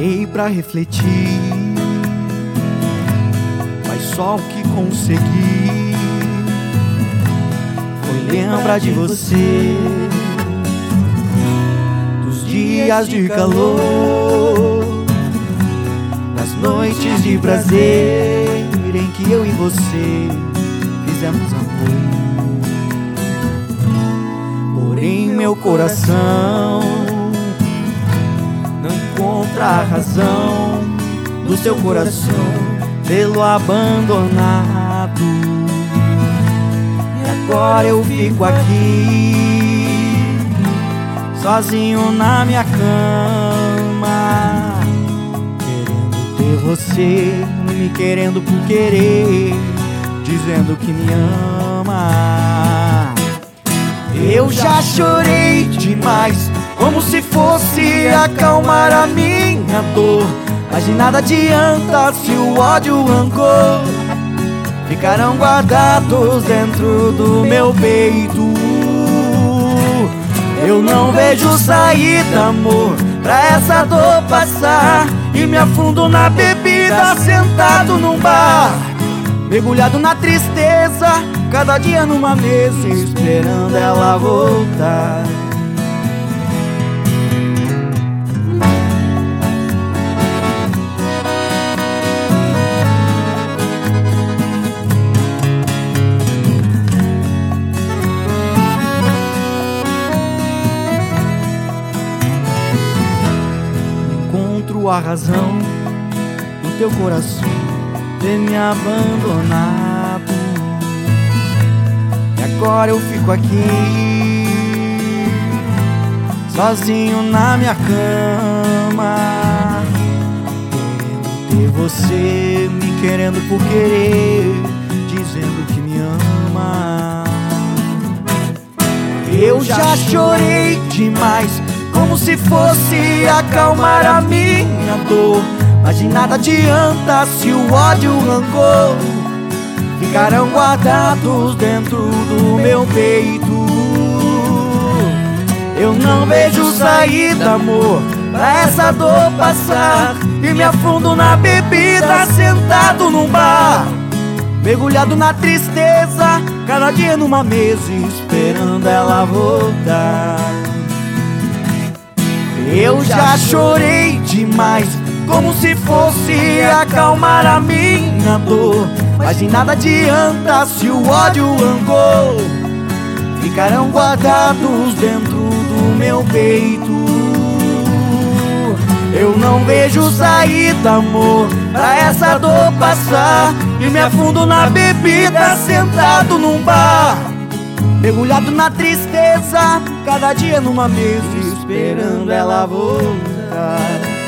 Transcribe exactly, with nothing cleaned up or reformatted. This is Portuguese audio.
Parei pra refletir, mas só o que consegui foi lembrar de você, dos dias de calor, das noites de prazer em que eu e você fizemos amor. Porém meu coração não encontra a razão do seu coração vê-lo abandonado. E agora eu fico aqui sozinho na minha cama, querendo ter você, me querendo por querer, dizendo que me ama. Eu já chorei demais, como se fosse acalmar a minha dor, mas de nada adianta se o ódio e o rancor ficarão guardados dentro do meu peito. Eu não vejo saída, amor, pra essa dor passar, e me afundo na bebida sentado num bar, mergulhado na tristeza, cada dia numa mesa, esperando ela voltar. Encontro a razão no teu coração ter me abandonado, e agora eu fico aqui sozinho na minha cama, querendo ter você, me querendo por querer, dizendo que me ama. Eu já chorei demais, como se fosse acalmar a minha dor, mas de nada adianta se o ódio e o rancor ficarão guardados dentro do meu peito. Eu não vejo saída, amor, pra essa dor passar, e me afundo na bebida sentado num bar, mergulhado na tristeza, cada dia numa mesa, esperando ela voltar. Eu já chorei demais, como se fosse acalmar a minha dor, mas de nada adianta se o ódio e o rancor ficarão guardados dentro do meu peito. Eu não vejo saída, amor, pra essa dor passar, e me afundo na bebida sentado num bar, mergulhado na tristeza, cada dia numa mesa, esperando ela voltar.